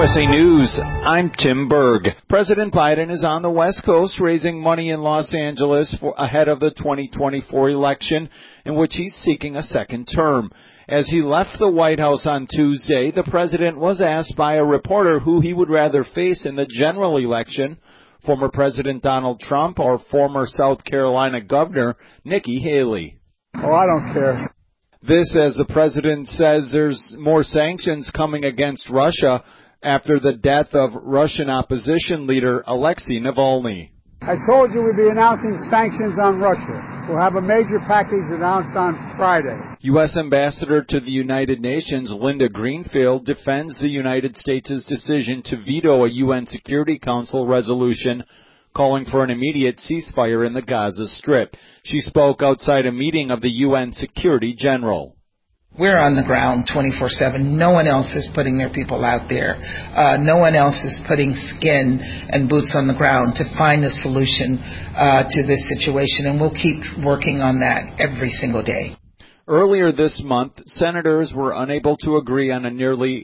USA News, I'm Tim Berg. President Biden is on the West Coast raising money in Los Angeles ahead of the 2024 election, in which he's seeking a second term. As he left the White House on Tuesday, the president was asked by a reporter who he would rather face in the general election, former President Donald Trump or former South Carolina Governor Nikki Haley. Oh, I don't care. This as the president says there's more sanctions coming against Russia after the death of Russian opposition leader Alexei Navalny. I told you we'd be announcing sanctions on Russia. We'll have a major package announced on Friday. U.S. Ambassador to the United Nations Linda Greenfield defends the United States' decision to veto a UN Security Council resolution calling for an immediate ceasefire in the Gaza Strip. She spoke outside a meeting of the UN Security General. We're on the ground 24/7. No one else is putting their people out there. No one else is putting skin and boots on the ground to find a solution to this situation, and we'll keep working on that every single day. Earlier this month, senators were unable to agree on a nearly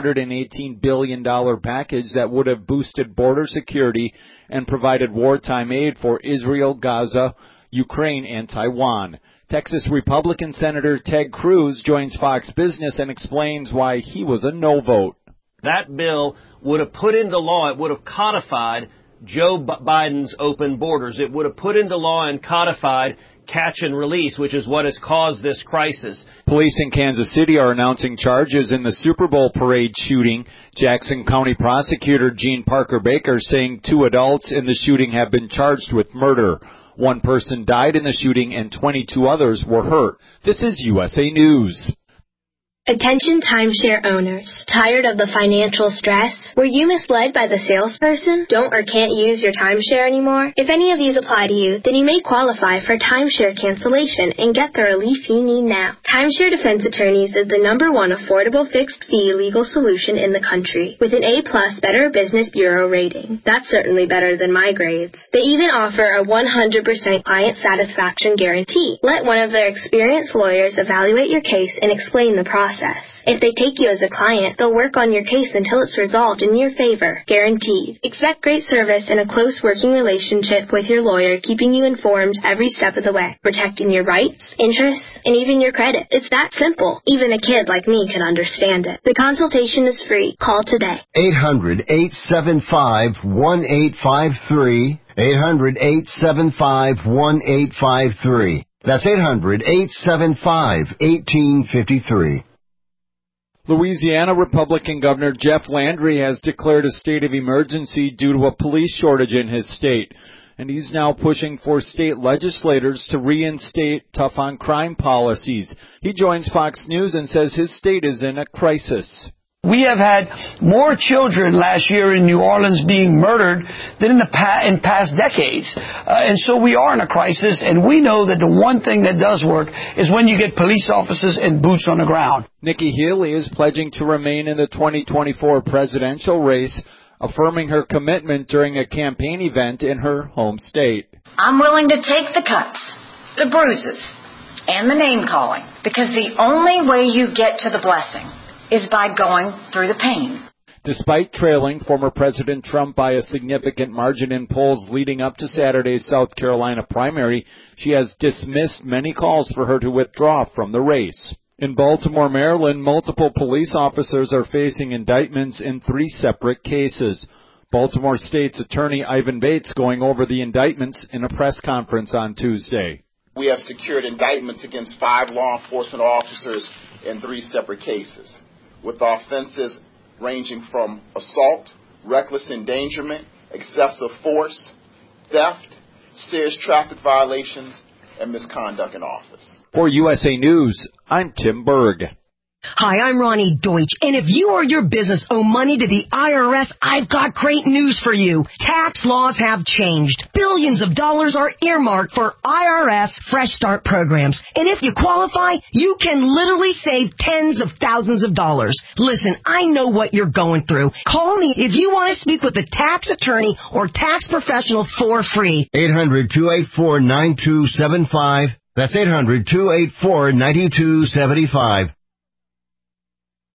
$118 billion package that would have boosted border security and provided wartime aid for Israel, Gaza, Ukraine, and Taiwan. Texas Republican Senator Ted Cruz joins Fox Business and explains why he was a no vote. That bill would have put into law, it would have codified Joe Biden's open borders. It would have put into law and codified catch and release, which is what has caused this crisis. Police in Kansas City are announcing charges in the Super Bowl parade shooting. Jackson County prosecutor Gene Parker Baker saying 2 adults in the shooting have been charged with murder. 1 person died in the shooting and 22 others were hurt. This is USA News. Attention timeshare owners. Tired of the financial stress? Were you misled by the salesperson? Don't or can't use your timeshare anymore? If any of these apply to you, then you may qualify for timeshare cancellation and get the relief you need now. Timeshare Defense Attorneys is the #1 affordable fixed fee legal solution in the country with an A+ Better Business Bureau rating. That's certainly better than my grades. They even offer a 100% client satisfaction guarantee. Let one of their experienced lawyers evaluate your case and explain the process. If they take you as a client, they'll work on your case until it's resolved in your favor. Guaranteed. Expect great service and a close working relationship with your lawyer, keeping you informed every step of the way, protecting your rights, interests, and even your credit. It's that simple. Even a kid like me can understand it. The consultation is free. Call today. 800-875-1853. 800-875-1853. That's 800-875-1853. Louisiana Republican Governor Jeff Landry has declared a state of emergency due to a police shortage in his state, and he's now pushing for state legislators to reinstate tough-on-crime policies. He joins Fox News and says his state is in a crisis. We have had more children last year in New Orleans being murdered than in past decades. And so we are in a crisis, and we know that the one thing that does work is when you get police officers and boots on the ground. Nikki Haley is pledging to remain in the 2024 presidential race, affirming her commitment during a campaign event in her home state. I'm willing to take the cuts, the bruises, and the name-calling, because the only way you get to the blessing is by going through the pain. Despite trailing former President Trump by a significant margin in polls leading up to Saturday's South Carolina primary, she has dismissed many calls for her to withdraw from the race. In Baltimore, Maryland, multiple police officers are facing indictments in 3 separate cases. Baltimore State's Attorney Ivan Bates going over the indictments in a press conference on Tuesday. We have secured indictments against 5 law enforcement officers in 3 separate cases, with offenses ranging from assault, reckless endangerment, excessive force, theft, serious traffic violations, and misconduct in office. For USA News, I'm Tim Berg. Hi, I'm Ronnie Deutsch, and if you or your business owe money to the IRS, I've got great news for you. Tax laws have changed. Billions of dollars are earmarked for IRS Fresh Start programs, and if you qualify, you can literally save tens of thousands of dollars. Listen, I know what you're going through. Call me if you want to speak with a tax attorney or tax professional for free. 800-284-9275. That's 800-284-9275.